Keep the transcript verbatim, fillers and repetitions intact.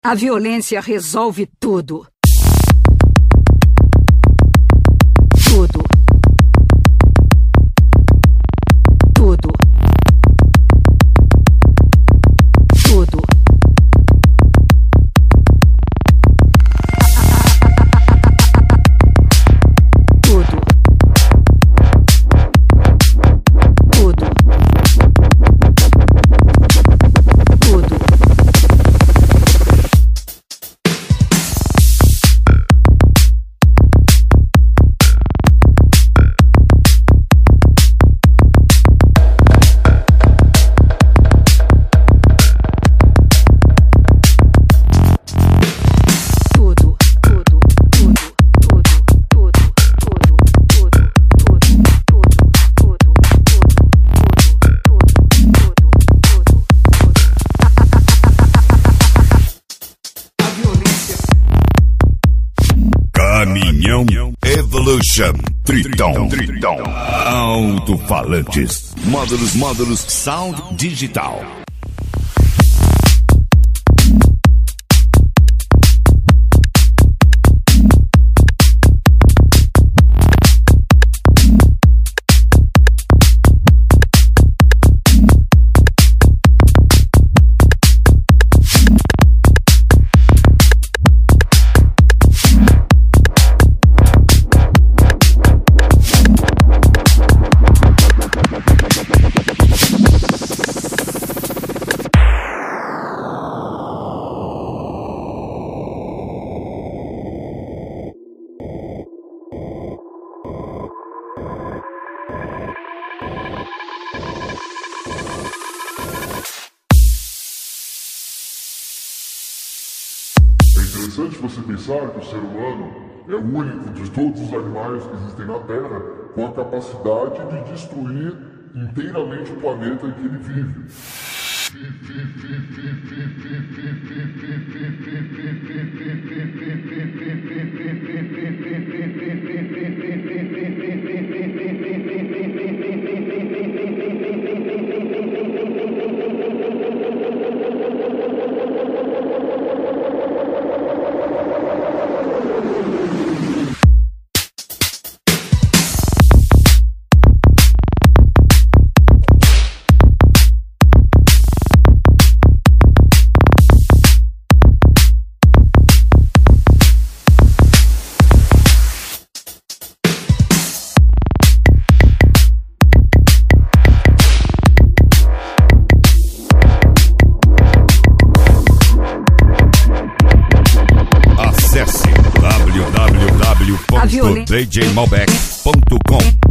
A violência resolve tudo. Tudo. Tudo. Tudo. Tudo. Tudo. Tudo. Caminhão Evolution Triton, Triton. Alto-falantes, módulos, módulos, sound digital. É interessante você pensar que o ser humano é o único de todos os animais que existem na Terra com a capacidade de destruir inteiramente o planeta em que ele vive. Acesse w w w ponto d j malbec ponto com.